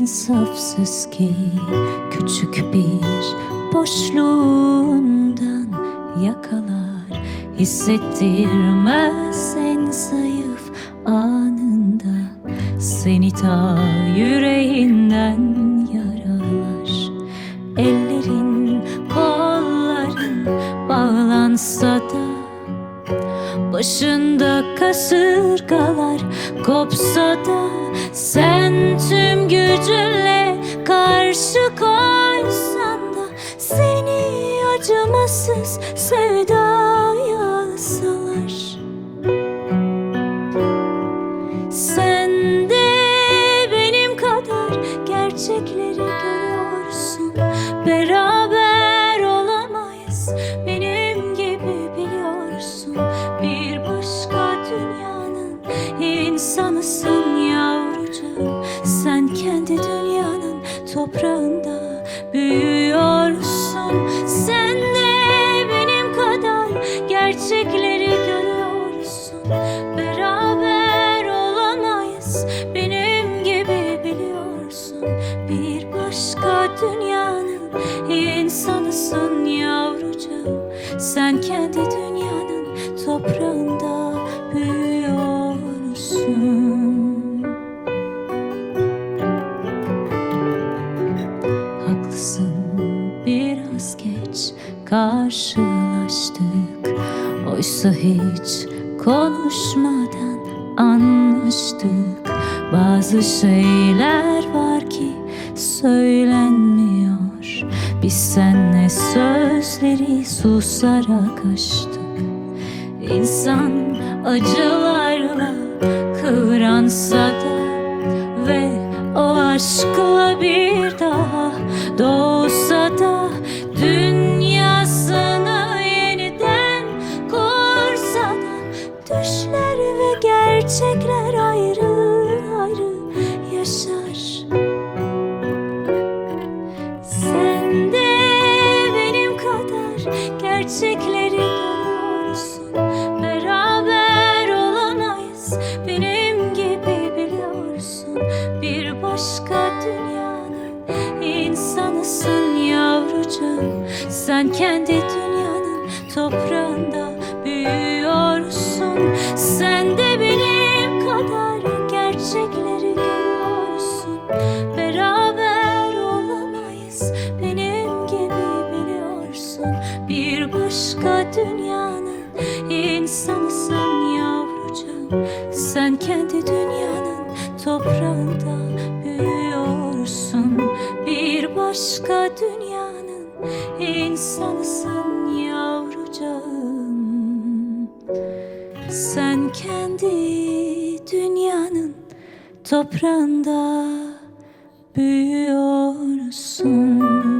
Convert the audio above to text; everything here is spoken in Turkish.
insafsız ki küçük bir boşluğundan yakalar, hissettirmez en zayıf anında, seni ta yüreğinden yaralar. Ellerin, kolların bağlansa da, başında kasırgalar kopsa da, sen tüm gücünle karşı koysan da, seni acımasız sevdaya salar. Sen de benim kadar gerçekleri görüyorsun. Beraber olamayız, benim gibi biliyorsun. Bir başka dünyanın insanısın yavrucuğum. Sen kendi dünyanın toprağında büyüyorsun. Sen de benim kadar gerçekleri görüyorsun. Beraber olamayız, benim gibi biliyorsun. Bir başka dünyanın insanısın yavrucuğum. Sen kendi dünyanın toprağında büyüyorsun. Haklısın, biraz geç karşılaştık. Oysa hiç konuşmadan anlaştık. Bazı şeyler var ki söylenmiyor. Biz seninle sözleri susarak aştık. İnsan acılarla kıvransa da ve o aşkla bir daha doğsa da, dünyasını yeniden kursa da, düşler ve gerçekler ayrı ayrı yaşar. Sen de benim kadar gerçekleri görüyorsun. Beraber olamayız, benim gibi biliyorsun. Bir başka dünyanın insanısın yavrucuğum. Sen kendi dünyanın toprağında büyüyorsun. Sen de benim kadar gerçekleri görüyorsun. Beraber olamayız, benim gibi biliyorsun. Bir başka dünyanın insanısın yavrucuğum. Sen kendi dünyanın toprağında büyüyorsun. Bir başka dünyanın insanısın yavrucuğum. Sen kendi dünyanın toprağında büyüyorsun.